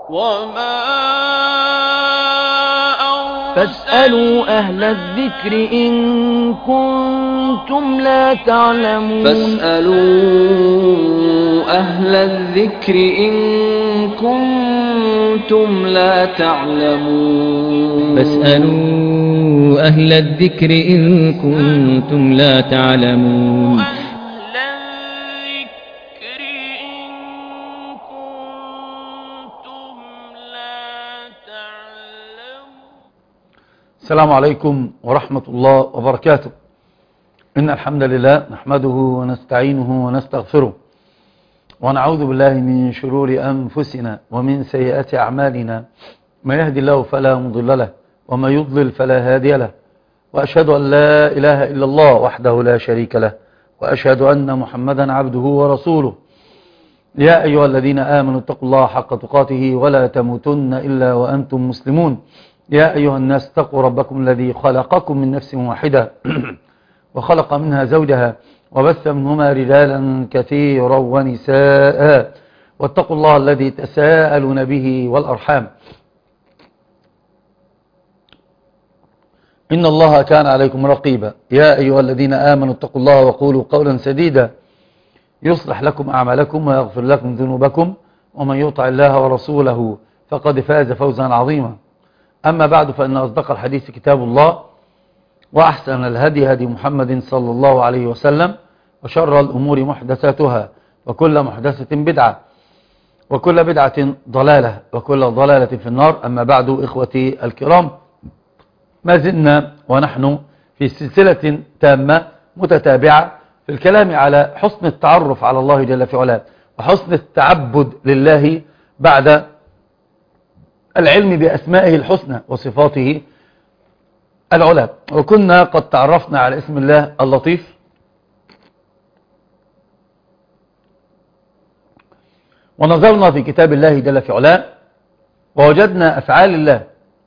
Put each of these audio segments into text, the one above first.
وما فاسألوا أهل الذكر إن كنتم لا تعلمون. فاسألوا أهل الذكر إن كنتم لا تعلمون. فاسألوا أهل الذكر إن كنتم لا تعلمون. السلام عليكم ورحمة الله وبركاته. إن الحمد لله نحمده ونستعينه ونستغفره ونعوذ بالله من شرور أنفسنا ومن سيئات أعمالنا. من يهدي الله فلا مضل له وما يضلل فلا هادي له، وأشهد أن لا إله إلا الله وحده لا شريك له، وأشهد أن محمدا عبده ورسوله. يا أيها الذين آمنوا اتقوا الله حق تقاته ولا تموتن إلا وأنتم مسلمون. يا أيها الناس اتقوا ربكم الذي خلقكم من نفس واحدة وخلق منها زوجها وبث منهما رجالا كثيرا ونساء، واتقوا الله الذي تساءلون به والأرحام إن الله كان عليكم رقيبا. يا أيها الذين آمنوا اتقوا الله وقولوا قولا سديدا يصلح لكم أعمالكم ويغفر لكم ذنوبكم، ومن يطع الله ورسوله فقد فاز فوزا عظيما. أما بعد، فإن أصدق الحديث كتاب الله، وأحسن الهدي هدي محمد صلى الله عليه وسلم، وشر الأمور محدثاتها، وكل محدثة بدعة، وكل بدعة ضلالة، وكل ضلالة في النار. أما بعد، إخوتي الكرام، ما زلنا ونحن في سلسلة تامة متتابعة في الكلام على حسن التعرف على الله جل في علاه، وحسن التعبد لله بعد العلم بأسمائه الحسنى وصفاته العلى. وكنا قد تعرفنا على اسم الله اللطيف، ونظرنا في كتاب الله جل في علاه ووجدنا أفعال الله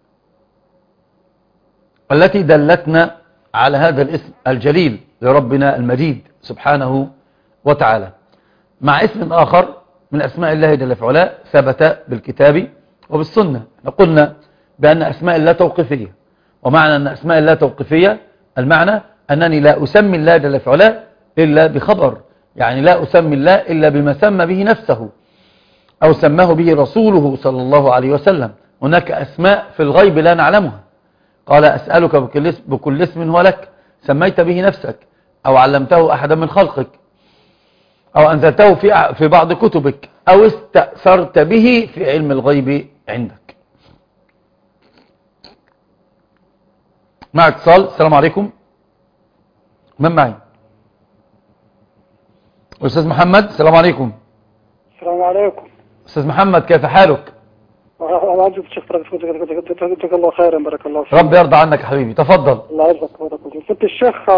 التي دلتنا على هذا الاسم الجليل لربنا المجيد سبحانه وتعالى، مع اسم آخر من أسماء الله جل في علاه ثبت بالكتاب وبالسنة. قلنا بأن أسماء الله توقيفية، ومعنى أن أسماء الله توقيفية المعنى أنني لا أسمي الله جل في علاه إلا بخبر، يعني لا أسمي الله إلا بما سمى به نفسه أو سماه به رسوله صلى الله عليه وسلم. هناك أسماء في الغيب لا نعلمها. قال أسألك بكل اسم هو لك سميت به نفسك أو علمته أحدا من خلقك أو أنزلته في بعض كتبك أو استأثرت به في علم الغيب عندك. مع اتصال. السلام عليكم، من معي؟ أستاذ محمد. السلام عليكم. السلام عليكم. أستاذ محمد، كيف حالك؟ جزاك الله خيرا، بارك الله فيك. رب يرضى عنك يا حبيبي، تفضل. الله يرضى عنك. ست الشيخ،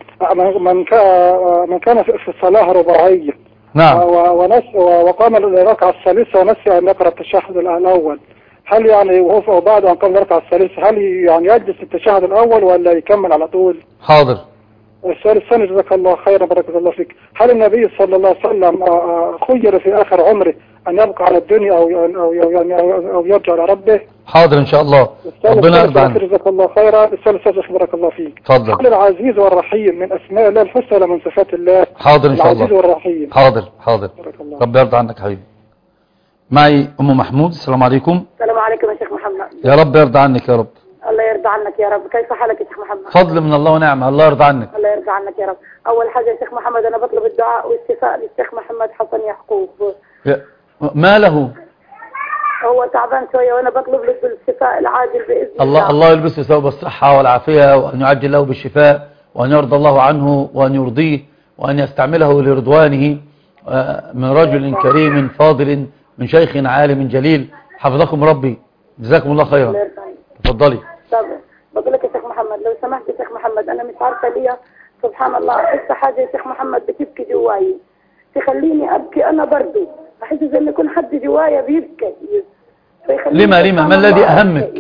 من كان في الصلاة رباعية، نعم، وقام للركعة الثالثة ونسي أن يقرأ التشهد الأول، هل يعني وهو بعد أن قام للركعة الثالثة هل يعني يجلس التشهد الأول ولا يكمل على طول؟ حاضر. السؤال الثاني، جزاك الله خيرا، بارك الله فيك، هل النبي صلى الله عليه وسلم خير في آخر عمره أن يبقى على الدنيا أو يرجع إلى ربه؟ حاضر إن شاء الله، ربنا يرضى عنك. جزاك الله خيرا. السؤال الثالث، بارك الله فيك، تفضل. هل العزيز والرحيم من أسماء الله الحسنى ولا من صفات الله؟ حاضر إن شاء الله. العزيز والرحيم. حاضر حاضر، رب يرضى عنك يا حبيبي. معي أم محمود. السلام عليكم. السلام عليكم يا شيخ محمد. يا رب يرضى عنك يا رب. الله يرضى عنك يا رب. كيف حالك يا شيخ محمد؟ فضل من الله ونعمة، الله يرضى عنك. الله يرضى عنك يا رب. أول حاجة يا شيخ محمد أنا بطلب الدعاء والشفاء للشيخ محمد حسن يعقوب. ما له؟ هو تعبان شوية وأنا بطلب له بالشفاء العاجل بإذن الله. الله يلبسه ثوب الصحة والعافية، وأن يعجل له بالشفاء، وأن يرضى الله عنه، وأن يرضيه، وأن يستعمله لرضوانه، من رجل كريم فاضل، من شيخ عالم جليل، حفظكم ربي، جزاكم الله خيرا. تفضلي. طب بقول لك يا شيخ محمد لو سمحت يا شيخ محمد، أنا مش عارفة ليه سبحان الله أحس حاجة يا شيخ محمد بتبكي جواي، تخليني أبكي أنا برضو، أحس زي إن يكون حد جوايا بيبكي. لما ما الذي أهمك؟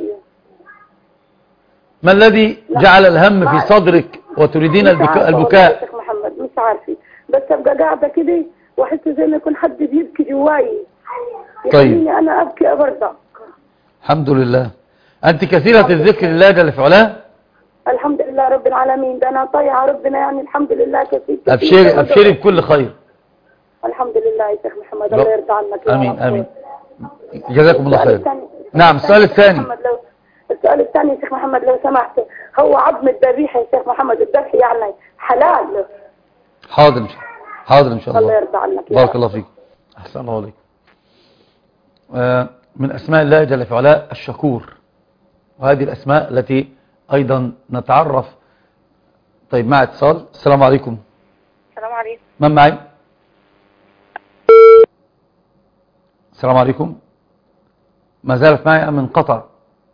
ما الذي جعل الهم في صدرك وتريدين البكاء؟ يا شيخ محمد مش عارفة، بس أبقى قاعدة كده وأحس زي إن يكون حد بيبكي جواي. يخليني انا ابكي برضك. الحمد لله. انت كثيرة الذكر لله جل في علاه؟ الحمد لله رب العالمين، ده انا طايعه ربنا يعني الحمد لله كثير. ابشري بكل خير. الحمد لله يا شيخ محمد، الله يرضى عنك. امين امين، جزاكم الله خير. نعم السؤال الثاني. السؤال الثاني يا شيخ محمد لو سمحت، هو عظم الذبيحه يا شيخ محمد، الذبح يعني حلال؟ حاضر حاضر ان شاء الله. الله يرضى عنك. بارك الله فيك. احسن الله عليك. من اسماء الله جل في علاه الشكور، وهذه الاسماء التي ايضا نتعرف. طيب مع اتصال. السلام عليكم. السلام عليكم. من معي؟ السلام عليكم. ما زالت معي ام انقطع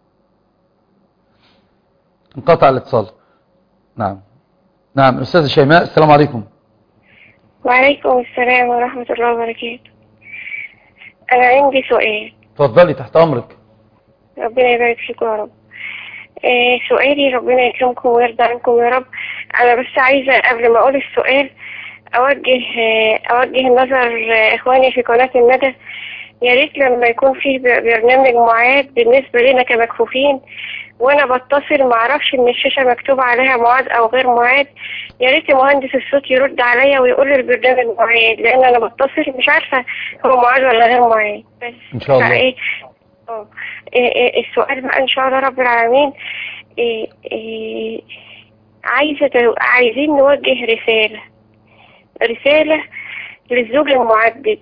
الاتصال؟ نعم استاذ شيماء. السلام عليكم. وعليكم السلام ورحمة الله وبركاته. أنا عندي سؤال. تفضلي تحت أمرك. ربنا يبارك فيكم يا رب. سؤالي ربنا يكرمكم ويرضى عنكم يا رب. أنا بس عايزة قبل ما أقول السؤال أوجه نظر إخواني في قناة الندى، يا ريت لما يكون فيه برنامج معاد بالنسبة لنا كمكفوفين وانا بتصل معرفش ان الشاشة مكتوب عليها معاد او غير معاد، يا ريت مهندس الصوت يرد عليا ويقول لي البرنامج معاد، لان انا بتصل مش عارفة هو معاد ولا غير معاد. بس ان شاء الله. السؤال بقى ان شاء الله رب العالمين، عايزين نوجه رسالة للزوج المعدد.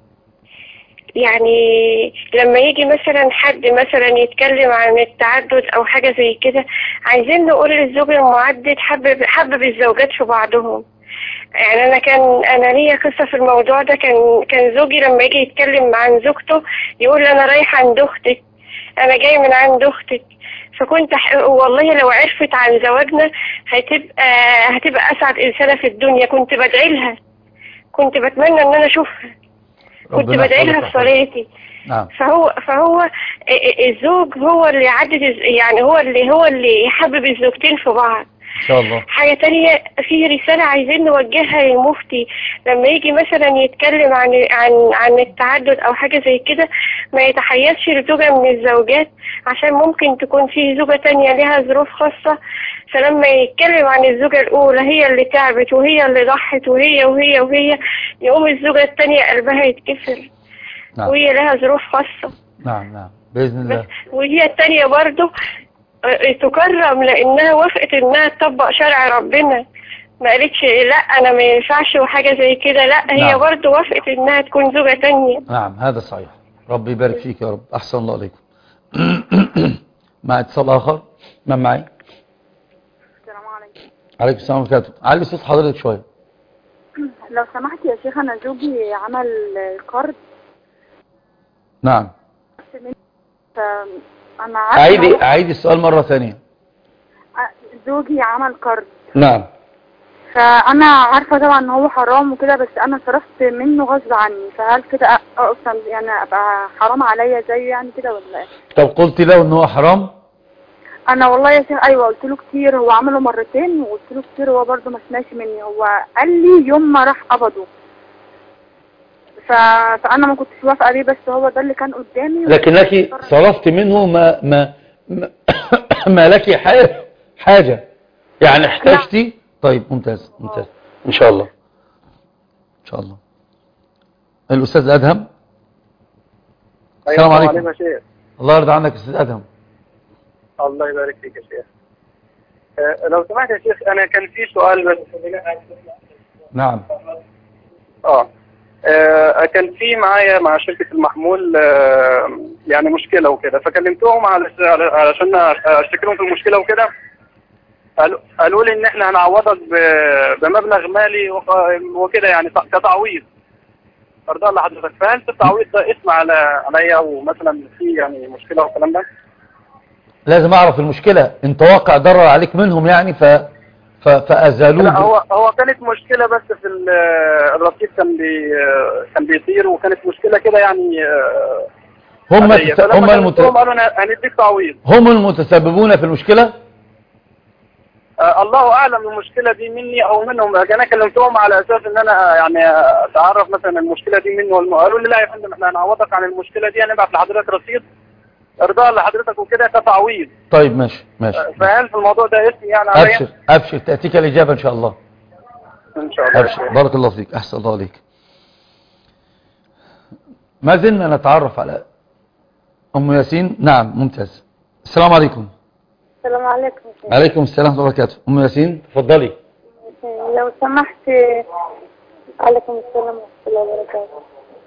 يعني لما يجي مثلا حد مثلا يتكلم عن التعدد او حاجة زي كده، عايزين نقول للزوج المعدد حبب الزوجات في بعضهم. يعني انا ليا قصة في الموضوع ده. كان زوجي لما يجي يتكلم عن زوجته يقول انا رايح عند اختك، انا جاي من عند اختك. فكنت والله لو عرفت عن زواجنا هتبقى اسعد انسانة في الدنيا. كنت بدعي لها، كنت بتمنى ان انا اشوفها، كنت بدعي لها في صلاتي. نعم. فهو الزوج هو اللي يعدد، يعني هو اللي يحبب الزوجتين في بعض ان شاء الله. حاجة تانية، في رسالة عايزين نوجهها للمفتي لما يجي مثلا يتكلم عن التعدد او حاجة زي كده، ما يتحيزش لزوجة من الزوجات، عشان ممكن تكون في زوجة تانية لها ظروف خاصة، فلما يتكلم عن الزوجة الاولى هي اللي تعبت وهي اللي ضحت وهي يقوم الزوجة التانية قلبها يتكسر. نعم. وهي لها ظروف خاصة. نعم بإذن الله. وهي التانية برضو تكرم لانها وافقت انها تطبق شرع ربنا، ما قالتش لا انا ما ينفعش وحاجة زي كده، لا هي برضو وافقت انها تكون زوجة تانية. نعم هذا صحيح. ربي يبارك فيك يا رب. احسن الله عليكم. مع اتصال اخر. من معي؟ السلام عليكم. عليكم السلام ورحمة الله وبركاته. علي صوت حضرتك شوية. لو سمحت يا شيخ، انا زوجي عمل قرض. نعم. انا عارفه. اعيدي السؤال مرة ثانية. زوجي عمل قرض. نعم. فانا عارفه طبعا ان هو حرام وكده، بس انا صرفت منه غصب عني، فهل كده اصلا يعني ابقى حرام عليا زيه يعني كده ولا ايه؟ طب قلت له ان هو حرام؟ انا والله يا شيخ ايوه قلت له كتير، هو عمله مرتين وقلت له كتير، هو برده ما سمعش مني. هو قال لي يوم ما راح قبضه، فانا ما كنتش موافقه بيه، بس هو ده اللي كان قدامي. لكنك صرفت منه ما لك حاجة يعني احتجتي. طيب ممتاز ان شاء الله. الاستاذ ادهم. السلام عليكم يا شيخ. الله يرضى عنك استاذ ادهم. الله يبارك فيك يا شيخ. لو سمحت يا شيخ، انا كان في سؤال بس. نعم. كان في معايا مع شركة المحمول يعني مشكلة وكده، فكلمتهم علشان اشتكي لهم في المشكلة وكده. قالوا لي ان احنا هنعوضك بمبلغ مالي وكده، يعني كتعويض. ارضاء لحضرتك، فهل التعويض ده اسم عليا ومثلا في يعني مشكلة والكلام ده؟ لازم اعرف المشكلة. انت واقع ضرر عليك منهم يعني فازالوه؟ لا، هو كانت مشكلة بس في الرصيد كان بيطير، وكانت مشكلة كده يعني. هم قالوا هنديك تعويض. هم المتسببون في المشكلة؟ الله اعلم المشكله دي مني او منهم. انا كلمتهم على اساس ان انا يعني اتعرف مثلا المشكله دي مني، قالوا لي لا يا فندم احنا هنعوضك عن المشكله دي، هنبعت لحضرتك رصيد ارضاء لحضرتك وكده كتعويض. طيب ماشي ماشي. فهل في الموضوع ده اسم يعني عليا؟ ابشر ابشر، تاتيك الاجابه ان شاء الله. ان شاء الله. ابشر، بارك الله فيك، احسن الله عليك. ما زلنا نتعرف على ام ياسين. نعم ممتاز. السلام عليكم. السلام عليكم. عليكم السلام ورحمه الله وبركاته. ام ياسين تفضلي. لو سمحت. عليكم السلام ورحمة الله وبركاته.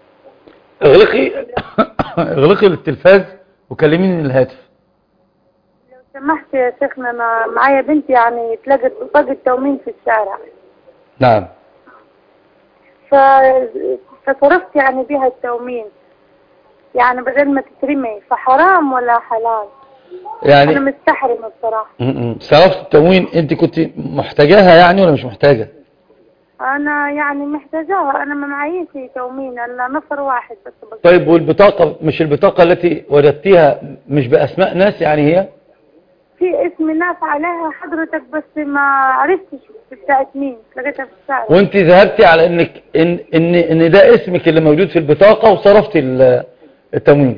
اغلقي التلفاز وكلميني من الهاتف. لو سمحت يا شيخنا، أنا معايا بنتي يعني اتلقت بطاقة تموين في الشارع. نعم. فصرفت يعني بيها التموين، يعني بدل ما تترمي، فحرام ولا حلال؟ يعني أنا مستحرمة بصراحة. صرفت التموين، أنت كنت محتاجاها يعني ولا مش محتاجة؟ أنا يعني محتاجاها، أنا ما معيش تموين إلا نفر واحد بس. طيب والبطاقة، مش البطاقة التي وجدتيها مش بأسماء ناس يعني هي؟ في اسم ناس عليها حضرتك، بس ما عرفتش بتاعت مين، لقيتها في الشارع. وانت ذهبتي على انك ان ده اسمك اللي موجود في البطاقة وصرفتي التموين؟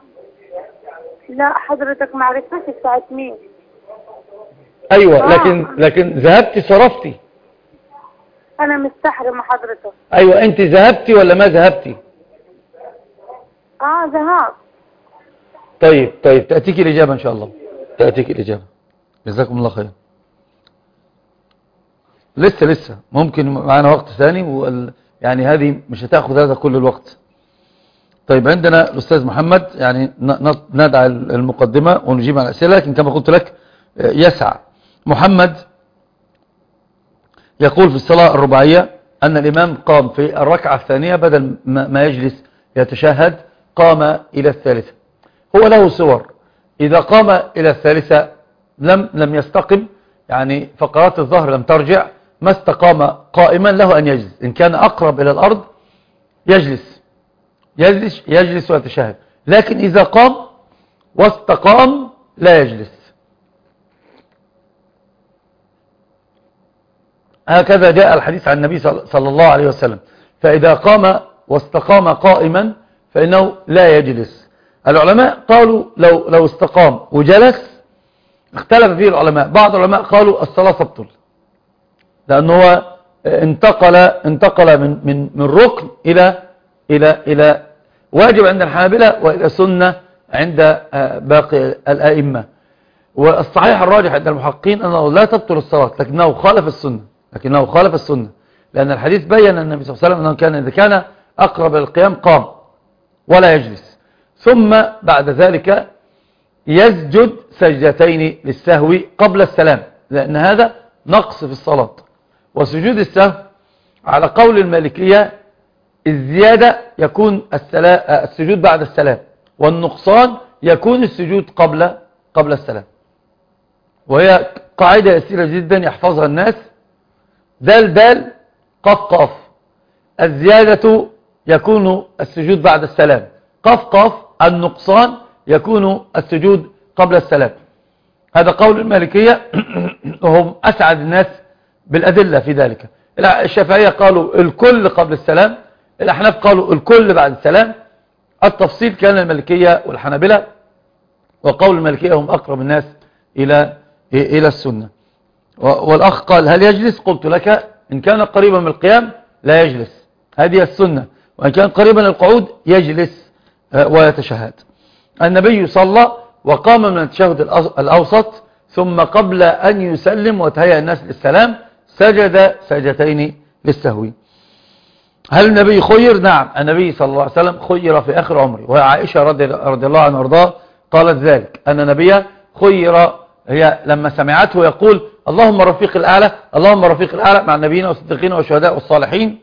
لا حضرتك ما عرفتش بتاعت مين. ايوه لكن ذهبتي صرفتي. انا مستحرمة حضرتك. ايوه انت ذهبتي ولا ما ذهبتي؟ ذهبت. طيب تأتيك الإجابة إن شاء الله، تأتيك الإجابة. جزاكم الله خير. لسه ممكن معنا وقت ثاني، يعني هذه مش هتأخذ هذا كل الوقت. طيب عندنا الأستاذ محمد، يعني ندع المقدمة ونجيب على الأسئلة، لكن كما قلت لك يسع. محمد يقول في الصلاة الرباعية أن الإمام قام في الركعة الثانية بدل ما يجلس يتشهد قام إلى الثالثة. هو له صور، إذا قام إلى الثالثة لم يستقم، يعني فقرات الظهر لم ترجع، ما استقام قائما له أن يجلس، إن كان أقرب إلى الأرض يجلس ويتشهد، لكن إذا قام واستقام لا يجلس. هكذا جاء الحديث عن النبي صلى الله عليه وسلم. فإذا قام واستقام قائما فإنه لا يجلس. العلماء قالوا لو استقام وجلس اختلف فيه العلماء. بعض العلماء قالوا الصلاة تبطل، لأنه هو انتقل من ركن إلى واجب عند الحنابلة وإلى سنة عند باقي الأئمة. والصحيح الراجح عند المحققين أنه لا تبطل الصلاة، لكنه خالف السنة، لأن الحديث بيّن النبي صلى الله عليه وسلم أنه إذا كان أقرب القيام قام ولا يجلس، ثم بعد ذلك يسجد سجدتين للسهو قبل السلام، لأن هذا نقص في الصلاة. وسجود السهو على قول المالكية الزيادة يكون السجود بعد السلام، والنقصان يكون السجود قبل السلام. وهي قاعدة يسيرة جدا يحفظها الناس: دال قف قاف، الزيادة يكون السجود بعد السلام، قف قاف النقصان يكون السجود قبل السلام. هذا قول المالكية وهم أسعد الناس بالأدلة في ذلك. الشافعية قالوا الكل قبل السلام، الأحناف قالوا الكل بعد السلام. التفصيل كان المالكية والحنابلة، وقول المالكية هم أقرب الناس إلى السنة. والأخ قال هل يجلس؟ قلت لك إن كان قريبا من القيام لا يجلس، هذه السنة، وإن كان قريبا من القعود يجلس ويتشهد. النبي صلى وقام من التشهد الأوسط، ثم قبل أن يسلم وتهيأ الناس للسلام سجد سجدتين للسهو. هل النبي خير؟ نعم، النبي صلى الله عليه وسلم خير في آخر عمره، وهي عائشة رضي الله عنها وارضاها قالت ذلك، أن النبي خير، هي لما سمعته يقول اللهم رفيق الأعلى اللهم رفيق الأعلى مع النبيين والصديقين والشهداء والصالحين،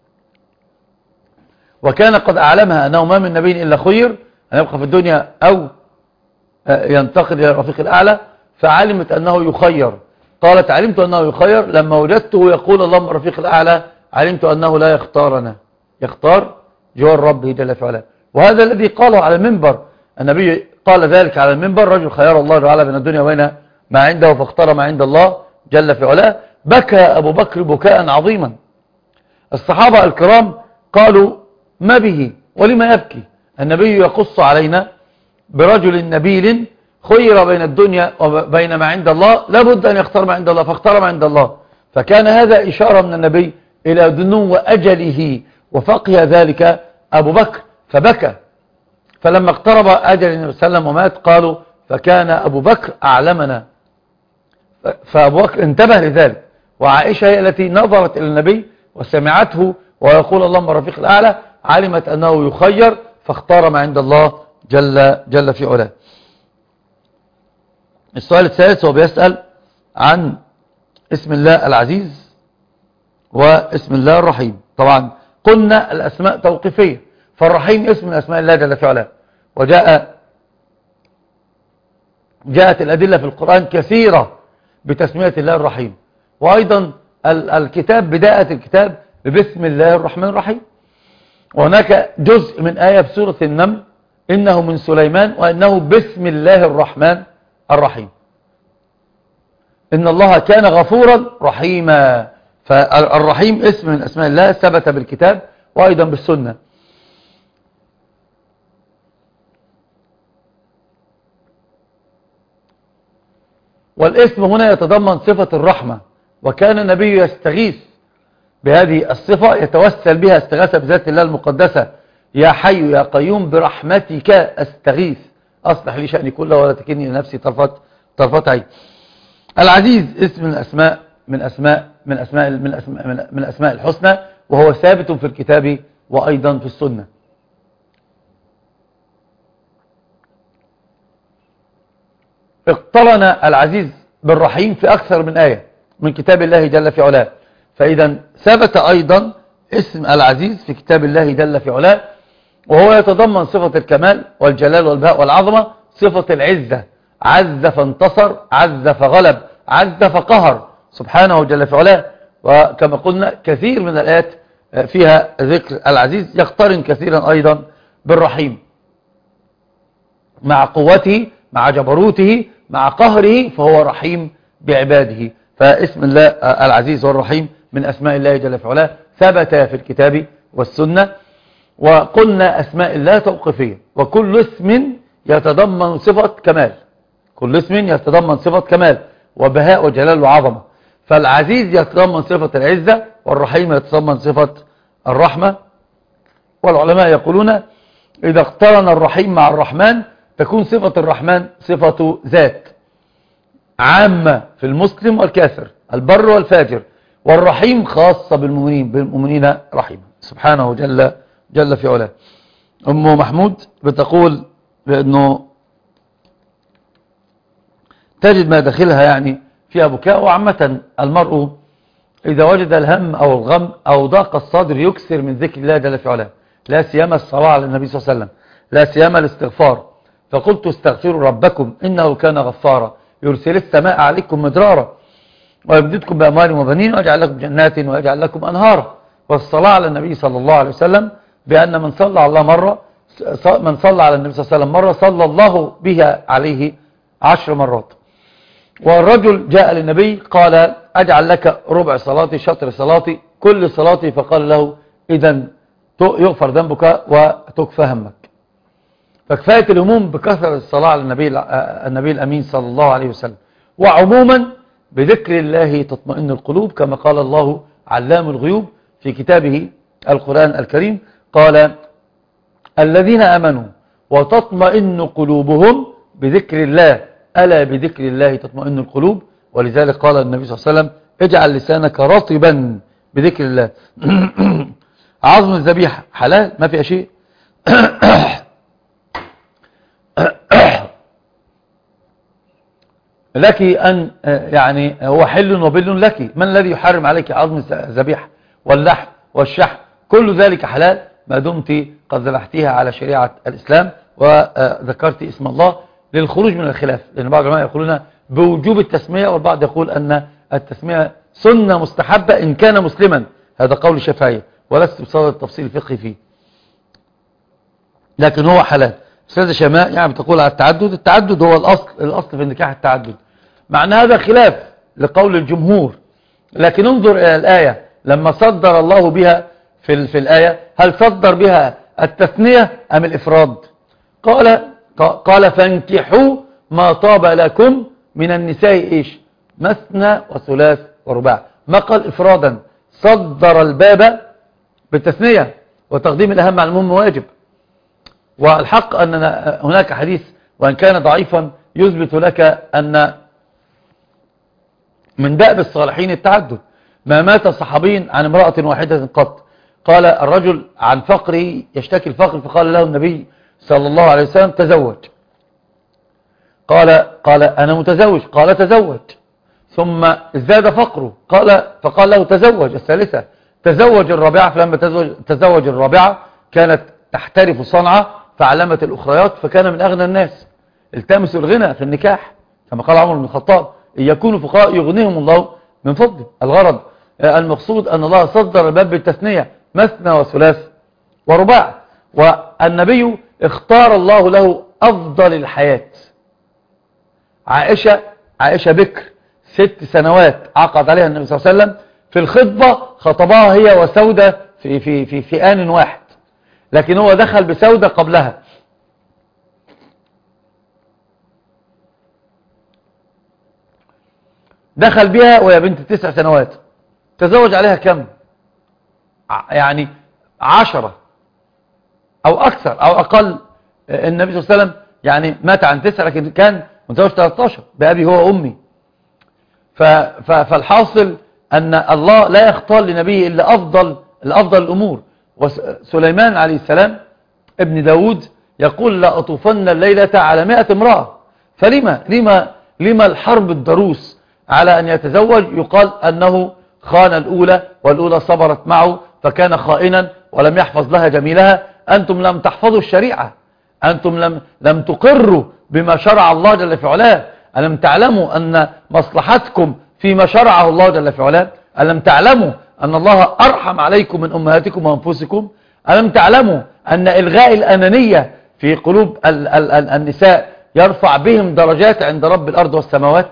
وكان قد أعلمها أنه ما من نبي إلا خير أن يبقى في الدنيا أو ينتقل إلى الرفيق الأعلى، فعلمت أنه يخير. قالت علمت أنه يخير لما وجدته يقول اللهم رفيق الأعلى، علمت أنه لا يختارنا، يختار جوار ربه جل في علاه. وهذا الذي قاله على المنبر، النبي قال ذلك على المنبر: رجل خير الله تعالى بين الدنيا وبين ما عنده فاختار ما عند الله، جل في علاه بكى أبو بكر بكاء عظيما. الصحابة الكرام قالوا ما به ولما يبكي؟ النبي يقص علينا برجل نبيل خير بين الدنيا وبين ما عند الله، لابد أن يختار ما عند الله، فاختار ما عند الله. فكان هذا إشارة من النبي إلى دنو أجله، وفقه ذلك أبو بكر فبكى. فلما اقترب أجل النبي صلى الله عليه وسلم ومات قالوا فكان أبو بكر أعلمنا. فأبو بكر انتبه لذلك، وعائشة هي التي نظرت إلى النبي وسمعته ويقول اللهم رفيق الأعلى، علمت أنه يخير فاختار ما عند الله جل في علاه. السؤال الثالث هو بيسأل عن اسم الله العزيز واسم الله الرحيم. طبعا قلنا الأسماء توقيفية، فالرحيم اسم من أسماء الله جل في علاه، جاءت الأدلة في القرآن كثيرة بتسمية الله الرحيم. وأيضا الكتاب بداية الكتاب بسم الله الرحمن الرحيم. وهناك جزء من آية في سورة النمل إنه من سليمان وإنه بسم الله الرحمن الرحيم. إن الله كان غفورا رحيما. فالرحيم اسم من أسماء الله ثبت بالكتاب وأيضا بالسنة. والاسم هنا يتضمن صفة الرحمة، وكان النبي يستغيث بهذه الصفة، يتوسل بها استغاثة بذات الله المقدسة. يا حي يا قيوم برحمتك أستغيث أصلح لي شأني كله ولا تكلني لنفسي طرفة عين. العزيز اسم من أسماء الحسنى، وهو ثابت في الكتاب وأيضا في السنة. اقترن العزيز بالرحيم في أكثر من آية من كتاب الله جل في علاه. فإذا ثبت أيضا اسم العزيز في كتاب الله جل في علاه، وهو يتضمن صفة الكمال والجلال والبهاء والعظمة، صفة العزة، عز فانتصر، عز فغلب، عز فقهر سبحانه جل في علاه. وكما قلنا كثير من الآيات فيها ذكر العزيز، يقترن كثيرا أيضا بالرحيم، مع قوته، مع جبروته، مع قهره، فهو رحيم بعباده. فاسم الله العزيز والرحيم من أسماء الله جل في علاه، ثبت في الكتاب والسنة. وقلنا أسماء الله توقيفية، وكل اسم يتضمن صفة كمال، كل اسم يتضمن صفة كمال وبهاء وجلال وعظمة. فالعزيز يتضمن صفة العزة، والرحيم يتضمن صفة الرحمة. والعلماء يقولون إذا اقترن الرحيم مع الرحمن تكون صفة الرحمن صفة ذات عامة في المسلم والكافر، البر والفاجر، والرحيم خاصة بالمؤمنين رحيم سبحانه جل في علاه. أم محمود بتقول بأنه تجد ما داخلها يعني فيها بكاء. وعامة المرء إذا وجد الهم أو الغم أو ضاق الصدر يكثر من ذكر الله جل في علاه، لا سيما الصلاة على النبي صلى الله عليه وسلم، لا سيما الاستغفار. فقلت استغفروا ربكم إنه كان غفارا يرسل السماء عليكم مدرارا ويمددكم بأموال وبنين ويجعل لكم جنات ويجعل لكم أنهارا. والصلاة على النبي صلى الله عليه وسلم بأن من صلى على النبي صلى الله عليه وسلم مرة صلى الله بها عليه 10 مرات. والرجل جاء للنبي قال أجعل لك ربع صلاتي، شطر صلاتي، كل صلاتي. فقال له إذن يغفر ذنبك وتكفى همك. فكفاية الهموم بكثرة الصلاة على النبي الأمين صلى الله عليه وسلم. وعموما بذكر الله تطمئن القلوب، كما قال الله علام الغيوب في كتابه القرآن الكريم، قال الذين آمنوا وتطمئن قلوبهم بذكر الله، ألا بذكر الله تطمئن القلوب. ولذلك قال النبي صلى الله عليه وسلم اجعل لسانك رطبا بذكر الله. عظم الذبيحة حلال ما فيها شيء. لك أن يعني هو حل وبل لك، من الذي يحرم عليك عظم الذبيحة واللحم والشحم؟ كل ذلك حلال ما دمت قد ذبحتيها على شريعة الإسلام وذكرت اسم الله للخروج من الخلاف. لأن بعض العلماء يقولون بوجوب التسمية، والبعض يقول أن التسمية سنة مستحبة إن كان مسلما. هذا قول الشافعية ولست بصدد التفصيل الفقهي فيه، لكن هو حلال. أستاذة شماء يعني بتقول على التعدد، التعدد هو الأصل في النكاح التعدد. معنى هذا خلاف لقول الجمهور. لكن انظر إلى الآية لما صدر الله بها في الآية، هل صدر بها التثنية أم الإفراد؟ قال فانكحوا ما طاب لكم من النساء إيش؟ مثنى وثلاث ورباع. ما قال إفرادا، صدر الباب بالتثنية وتقديم الأهم على المهم واجب. والحق أن هناك حديث وإن كان ضعيفا يثبت لك أن من دأب الصالحين التعدد. ما مات صحابي عن امرأة واحدة قط. قال الرجل عن فقره يشتكي الفقر، فقال له النبي صلى الله عليه وسلم تزوج. قال أنا متزوج. قال تزوج. ثم ازداد فقره، فقال له تزوج الثالثة. تزوج الرابعة، فلما تزوج الرابعة كانت تحترف صنعة فعلمت الأخريات، فكان من أغنى الناس. التمسوا الغنى في النكاح كما قال عمر بن الخطاب إن يكونوا فقراء يغنيهم الله من فضله. الغرض المقصود أن الله صدر الباب بالتثنية مثنى وثلاث ورباع. والنبي اختار الله له أفضل الحياة. عائشة بكر 6 سنوات عقد عليها النبي صلى الله عليه وسلم في الخطبة، خطبها هي وسودة في آن واحد، لكن هو دخل بسودة قبلها. دخل بها وهي بنت 9 سنوات. تزوج عليها كم؟ يعني 10 أو أكثر أو أقل. النبي صلى الله عليه وسلم يعني مات عن 9 لكن كان متزوج 13 بأبي هو أمي. فالحاصل أن الله لا يختار لنبيه إلا الأفضل الأمور. وسليمان عليه السلام ابن داود يقول لا أطوفن الليلة على 100 امرأة. لما الحرب الضروس على أن يتزوج؟ يقال أنه خان الأولى والأولى صبرت معه فكان خائنا ولم يحفظ لها جميلها. أنتم لم تحفظوا الشريعة، أنتم لم تقروا بما شرع الله جل في علاه. ألم تعلموا أن مصلحتكم فيما شرعه الله جل في علاه؟ ألم تعلموا أن الله أرحم عليكم من أمهاتكم وأنفسكم؟ ألم تعلموا أن إلغاء الأنانية في قلوب النساء يرفع بهم درجات عند رب الأرض والسماوات؟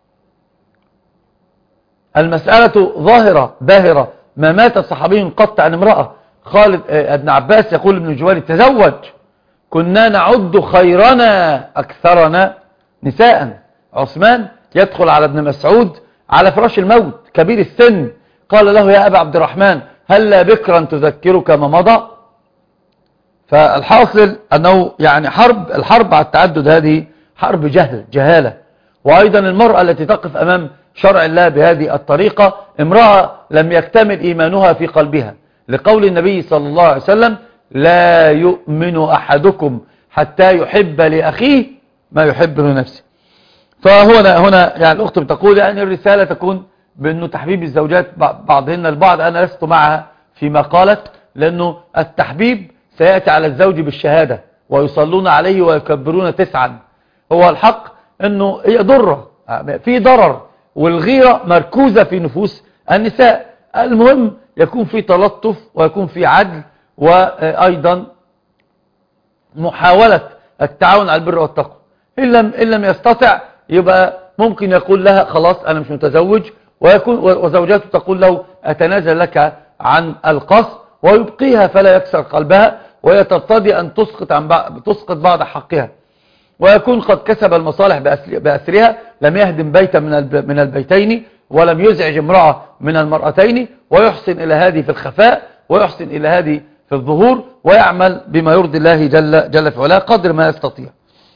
المسألة ظاهرة باهرة. ما مات صحابي قط عن امرأة. خالد ابن عباس يقول ابن جواري تزوج كنا نعد خيرنا أكثرنا نساء. عثمان يدخل على ابن مسعود على فراش الموت كبير السن، قال له يا أبا عبد الرحمن هل بكرا تذكرك ما مضى؟ فالحاصل أنه يعني الحرب على التعدد هذه حرب جهالة. وأيضا المرأة التي تقف أمام شرع الله بهذه الطريقة امرأة لم يكتمل إيمانها في قلبها، لقول النبي صلى الله عليه وسلم لا يؤمن أحدكم حتى يحب لأخيه ما يحب لنفسه. فهنا يعني الأخت بتقول يعني الرسالة تكون بأنه تحبيب الزوجات بعضهن البعض. أنا لست معها فيما قالت، لأنه التحبيب سيأتي على الزوج بالشهادة ويصلون عليه ويكبرون 9. هو الحق أنه هي في ضرر والغيرة مركوزة في نفوس النساء. المهم يكون في تلطف ويكون في عدل، وأيضا محاولة التعاون على البر والتقوى. إن لم يستطع يبقى ممكن يقول لها خلاص أنا مش متزوج، وزوجاته تقول له أتنازل لك عن القصر، ويبقيها فلا يكسر قلبها، وهي ترتضي أن تسقط بعض حقها، ويكون قد كسب المصالح بأسرها. لم يهدم بيتا من البيتين ولم يزعج امرأة من المرأتين، ويحسن إلى هذه في الخفاء ويحسن إلى هذه في الظهور، ويعمل بما يرضي الله جل في علاه قدر ما يستطيع.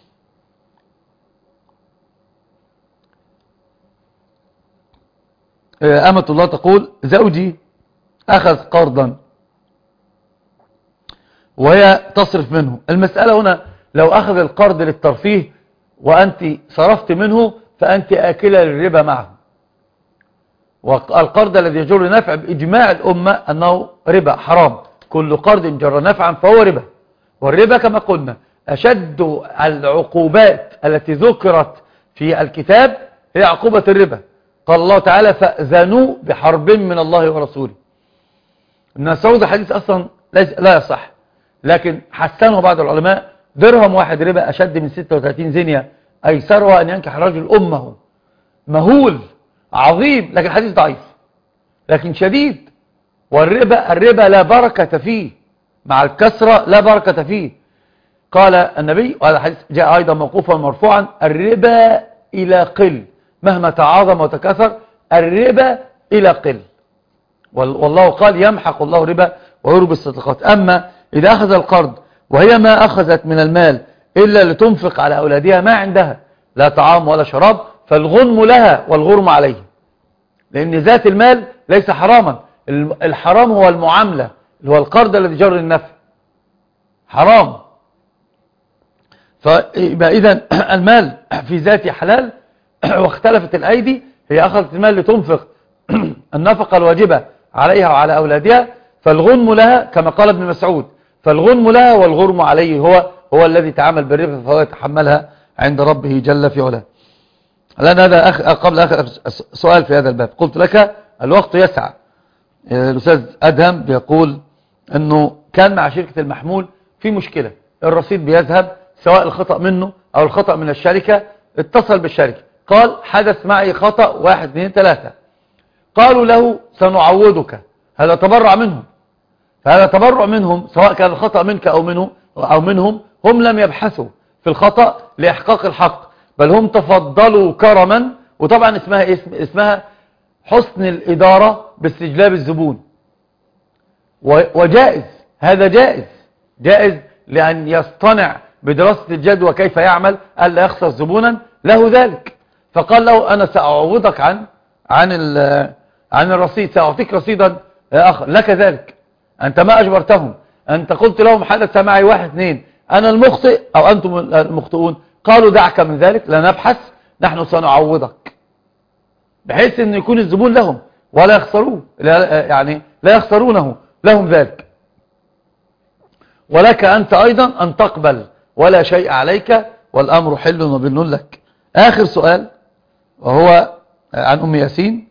أمة الله تقول زوجي أخذ قرضا وهي تصرف منه. المسألة هنا لو أخذ القرض للترفيه وأنت صرفت منه فأنت آكلة للربا معه. والقرض الذي يجر نفع بإجماع الأمة أنه ربا حرام. كل قرض جر نفعا فهو ربا. والربا كما قلنا أشد العقوبات التي ذكرت في الكتاب هي عقوبة الربا. قال الله تعالى فأذنوا بحرب من الله ورسوله. ابن مسعود حديث أصلا لا يصح، لكن حسنه بعض العلماء. درهم واحد ربا أشد من 36 زنية، أيسرها أن ينكح رجل أمه مهول عظيم لكن حديث ضعيف، لكن شديد. والربا لا بركة فيه، مع الكسرة لا بركة فيه. قال النبي، وهذا حديث جاء أيضا موقوفا مرفوعا: الربا إلى قل، مهما تعاظم وتكاثر الربا إلى قل. والله قال: يمحق الله ربا ويربي الصدقات. أما إذا أخذ القرض وهي ما أخذت من المال إلا لتنفق على أولادها، ما عندها لا طعام ولا شراب، فالغنم لها والغرم عليه، لأن ذات المال ليس حراما. الحرام هو المعاملة، اللي هو القرض الذي جر النفع، حرام. فيبقى إذن المال في ذاته حلال، واختلفت الأيدي، هي أخذت المال لتنفق النفقة الواجبة عليها وعلى أولادها، فالغنم لها كما قال ابن مسعود: فالغنم لها والغرم عليه، هو الذي تعامل بالربا فهو يتحملها عند ربه جل في علاه. الآن هذا قبل آخر سؤال في هذا الباب. قلت لك الوقت يسعى. الأستاذ أدهم بيقول أنه كان مع شركة المحمول في مشكلة، الرصيد بيذهب، سواء الخطأ منه أو الخطأ من الشركة. اتصل بالشركة قال: حدث معي خطأ 1 2 3. قالوا له: سنعوضك. هذا تبرع منهم، فهذا تبرع منهم، سواء كان الخطأ منك أو منهم. هم لم يبحثوا في الخطأ لإحقاق الحق، بل هم تفضلوا كرما. وطبعا اسمها حسن الإدارة باستجلاب الزبون، وجائز، هذا جائز لأن يصطنع بدراسة الجدوى كيف يعمل ألا يخسر زبونا له ذلك. فقال له: أنا سأعوضك عن الرصيد، سأعطيك رصيدا آخر لك ذلك. أنت ما أجبرتهم، أنت قلت لهم: حدث معي 1 2، أنا المخطئ أو أنتم المخطئون. قالوا: دعك من ذلك، لا نبحث، نحن سنعوضك، بحيث أن يكون الزبون لهم ولا يخسروه، يعني لا يخسرونه لهم ذلك. ولك أنت أيضا أن تقبل ولا شيء عليك، والأمر حل وبن لك. آخر سؤال وهو عن أم ياسين.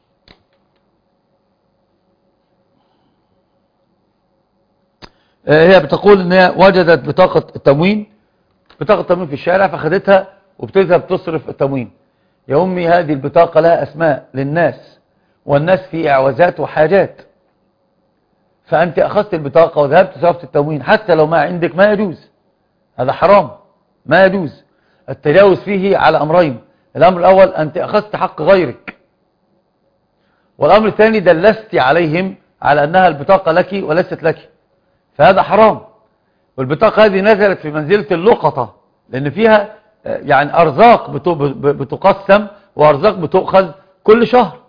هي بتقول ان هي وجدت بطاقة التموين في الشارع، فاخدتها وبتذهب تصرف التموين. يا أمي، هذه البطاقة لها أسماء للناس، والناس في إعوازات وحاجات، فأنت أخذت البطاقة وذهبت صرفت التموين حتى لو ما عندك، ما يجوز، هذا حرام، ما يجوز. التجاوز فيه على أمرين: الأمر الأول أنت أخذت حق غيرك، والأمر الثاني دلست عليهم على أنها البطاقة لك وليست لك، فهذا حرام. والبطاقة هذه نزلت في منزلة اللقطة، لأن فيها يعني أرزاق بتقسم، وأرزاق بتؤخذ كل شهر،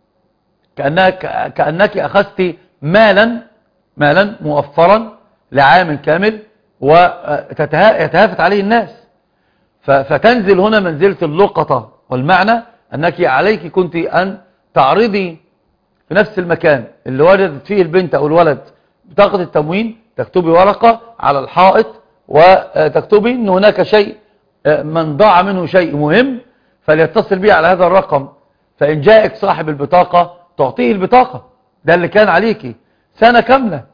كأنك أخذت مالا موفرا لعام كامل ويتهافت عليه الناس، فتنزل هنا منزلة اللقطة. والمعنى أنك عليك كنت أن تعرضي في نفس المكان اللي وجدت فيه البنت أو الولد بطاقة التموين، تكتبي ورقة على الحائط وتكتبي أن هناك شيء، من ضاع منه شيء مهم فليتصل به على هذا الرقم، فإن جاءك صاحب البطاقة تعطيه البطاقة. ده اللي كان عليك سنة كاملة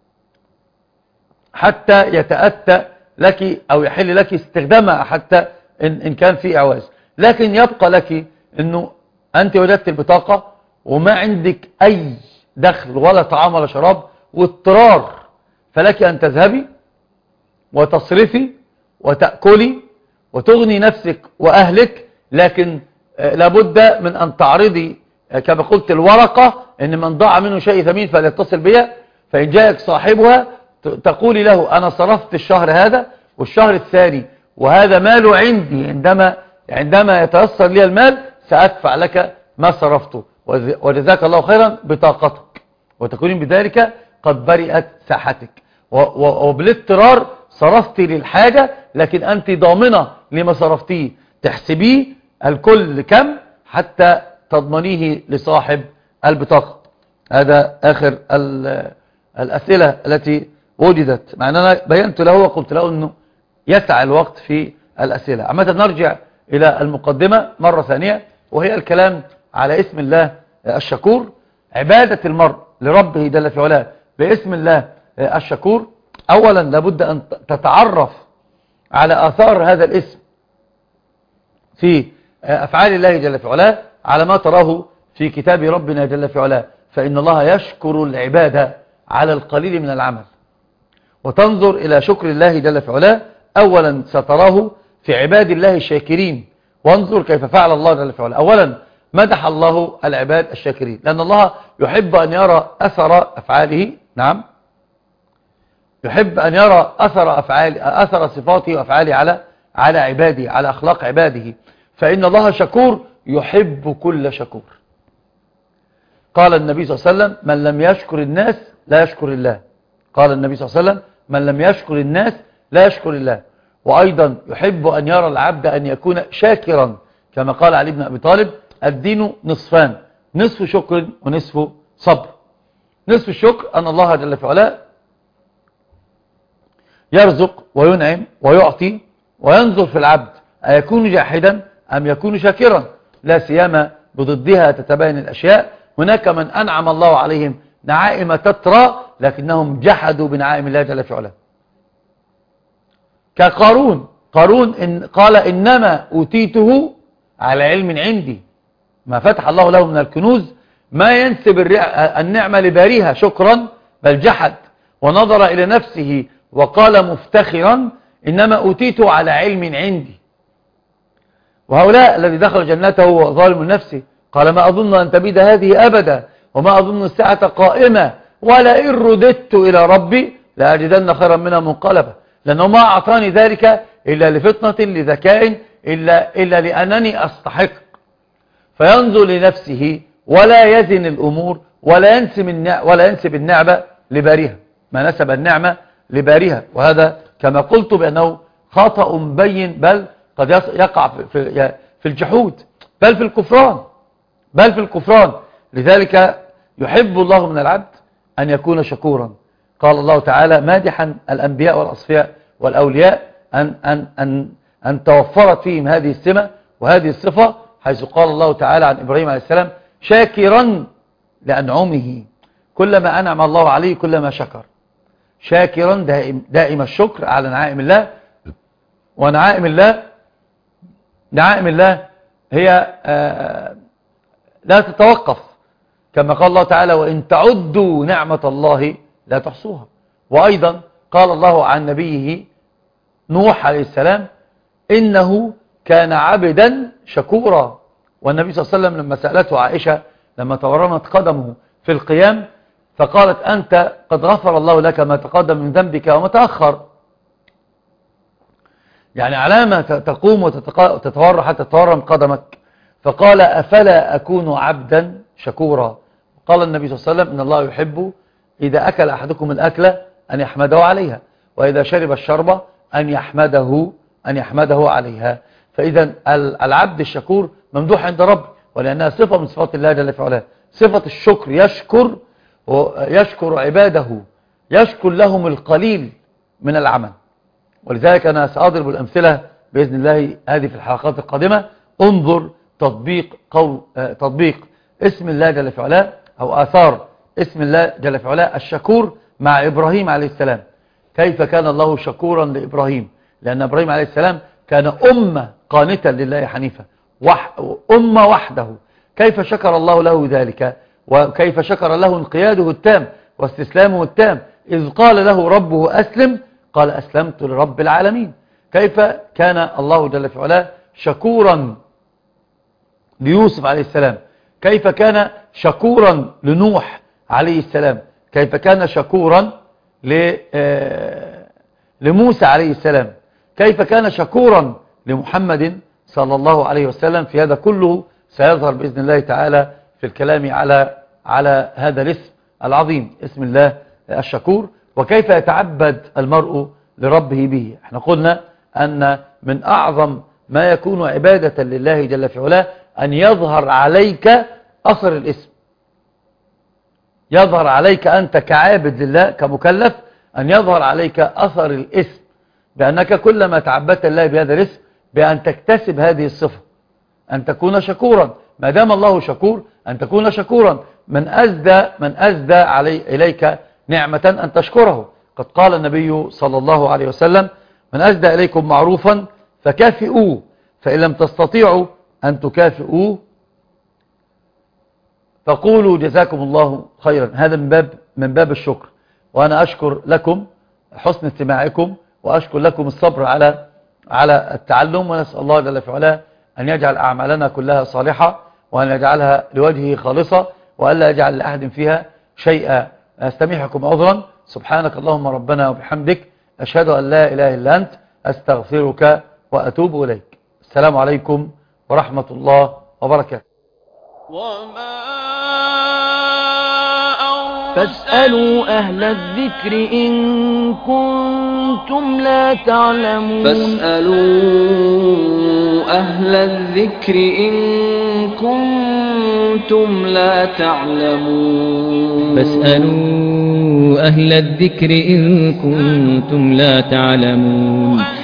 حتى يتأتى لك أو يحل لك استخدامها، حتى إن كان في إعواز. لكن يبقى لك أنه أنت وجدت البطاقة وما عندك أي دخل ولا طعام ولا شراب واضطرار، فلك أن تذهبي وتصرفي وتأكلي وتغني نفسك وأهلك، لكن لابد من أن تعرضي كما قلت الورقة إن من ضاع منه شيء ثمين فليتصل بها، فإن جاءك صاحبها تقولي له: أنا صرفت الشهر هذا والشهر الثاني، وهذا مال عندي، عندما يتيسر لي المال سأدفع لك ما صرفته، وجزاك الله خيرا بطاقتك، وتكونين بذلك قد برئت ساحتك، وبالاضطرار صرفت للحاجة، لكن أنت ضامنة لما صرفتيه، تحسبيه الكل كم حتى تضمنيه لصاحب البطاقة. هذا آخر الأسئلة التي وجدت، مع أن أنا بينت له وقلت له أنه يسع الوقت في الأسئلة. عامة نرجع إلى المقدمة مرة ثانية، وهي الكلام على اسم الله الشكور. عبادة المرء لربه جل في علاه باسم الله الشكور، أولا لابد أن تتعرف على آثار هذا الاسم في أفعال الله جل في علاه، على ما تراه في كتاب ربنا جل في علاه، فإن الله يشكر العبادة على القليل من العمل. وتنظر إلى شكر الله جل في علاه، أولا ستراه في عباد الله الشاكرين، وانظر كيف فعل الله جل في علاه. أولا مدح الله العباد الشاكرين، لأن الله يحب أن يرى أثر أفعاله، نعم، يحب أن يرى أثر صفاته وأفعاله على عباده، على أخلاق عباده، فإن الله شكور يحب كل شكور. قال النبي صلى الله عليه وسلم: من لم يشكر الناس لا يشكر الله. قال النبي صلى الله عليه وسلم: من لم يشكر الناس لا يشكر الله. وأيضا يحب أن يرى العبد أن يكون شاكرا، كما قال علي بن أبي طالب: الدين نصفان، نصف شكر ونصف صبر. نصف الشكر أن الله جل في علاه يرزق وينعم ويعطي، وينظر في العبد أيكون جاحدا أم يكون شاكرا، لا سيما بضدها تتبين الأشياء. هناك من أنعم الله عليهم نعائم تترى لكنهم جحدوا بنعائم الله جل في علاه، كقارون. قارون قال: إنما أوتيته على علم عندي. ما فتح الله له من الكنوز ما ينسب النعمة لباريها شكرا، بل جحد ونظر إلى نفسه وقال مفتخرا: إنما أوتيته على علم عندي. وهؤلاء الذي دخل جنته وظالم نفسه قال: ما أظن أن تبيد هذه أبدا، وما أظن الساعة قائمة، ولئن رددت إلى ربي لأجدن خيرا منها منقلبا. لأنه ما أعطاني ذلك إلا لفطنة لذكاء، إلا لأنني أستحق. فينظر لنفسه ولا يزن الأمور ولا ينسب النعمة لباريها، ما نسب النعمة لباريها. وهذا كما قلت بأنه خطأ مبين، بل قد يقع في الجحود، بل في الكفران. لذلك يحب الله من العبد أن يكون شكورا. قال الله تعالى مادحا الأنبياء والأصفياء والأولياء أن توفرت فيهم هذه السمة وهذه الصفة، حيث قال الله تعالى عن إبراهيم عليه السلام: شاكرا لأنعمه. كلما أنعم الله عليه كلما شكر، شاكرا دائم الشكر على نعائم الله. ونعائم الله هي لا تتوقف، كما قال الله تعالى: وإن تعدوا نعمة الله لا تحصوها. وأيضا قال الله عن نبيه نوح عليه السلام: إنه كان عبدا شكورا. والنبي صلى الله عليه وسلم لما سألته عائشة لما تورمت قدمه في القيام فقالت: أنت قد غفر الله لك ما تقدم من ذنبك وما تأخر. يعني علامة تقوم وتتورم حتى تتورم قدمك. فقال: أفلا أكون عبدا شكورا. قال النبي صلى الله عليه وسلم: إن الله يحب إذا أكل أحدكم الأكلة أن يحمده عليها، وإذا شرب الشربة أن يحمده عليها. فإذا العبد الشكور ممدوح عند ربه، ولأنها صفة من صفات الله جل في علاه، صفة الشكر. يشكر عباده، يشكر لهم القليل من العمل. ولذلك أنا سأضرب الأمثلة بإذن الله هذه في الحلقات القادمة. انظر تطبيق اسم الله جل في علاه أو آثار اسم الله جل في علاه الشكور مع إبراهيم عليه السلام. كيف كان الله شكورا لإبراهيم؟ لأن إبراهيم عليه السلام كان أمة قانتا لله حنيفا، أمة وحده. كيف شكر الله له ذلك؟ وكيف شكر له انقياده التام واستسلامه التام؟ إذ قال له ربه أسلم قال: أسلمت لرب العالمين. كيف كان الله جل في علاه شكورا ليوسف عليه السلام؟ كيف كان شكورا لنوح عليه السلام؟ كيف كان شكورا لموسى عليه السلام؟ كيف كان شكورا لمحمد صلى الله عليه وسلم؟ في هذا كله سيظهر بإذن الله تعالى في الكلام على هذا الاسم العظيم، اسم الله الشكور، وكيف يتعبد المرء لربه به. احنا قلنا أن من أعظم ما يكون عبادة لله جل في علاه أن يظهر عليك أثر الاسم. يظهر عليك أنت كعابد لله كمكلف أن يظهر عليك أثر الاسم، بأنك كلما تعبدت الله بهذا الاسم بأن تكتسب هذه الصفة، أن تكون شكورا. ما دام الله شكور أن تكون شكورا. من أزدى إليك نعمة أن تشكره. قد قال النبي صلى الله عليه وسلم: من أزدى إليكم معروفا فكافئوه، فإن لم تستطيعوا أن تكافئوه فقولوا جزاكم الله خيرا. هذا من باب الشكر، وأنا أشكر لكم حسن استماعكم، وأشكر لكم الصبر على التعلم، ونسأل الله جل في علاه أن يجعل أعمالنا كلها صالحة، وأن يجعلها لوجهه خالصة، وألا يجعل لأحد فيها شيئا. أستميحكم عذرا. سبحانك اللهم ربنا وبحمدك، أشهد أن لا إله إلا أنت، أستغفرك وأتوب إليك. السلام عليكم ورحمة الله وبركاته. فاسألوا أهل الذكر إن كنتم لا تعلمون. فاسألوا أهل الذكر إن كنتم لا تعلمون. فاسألوا أهل الذكر إن كنتم لا تعلمون.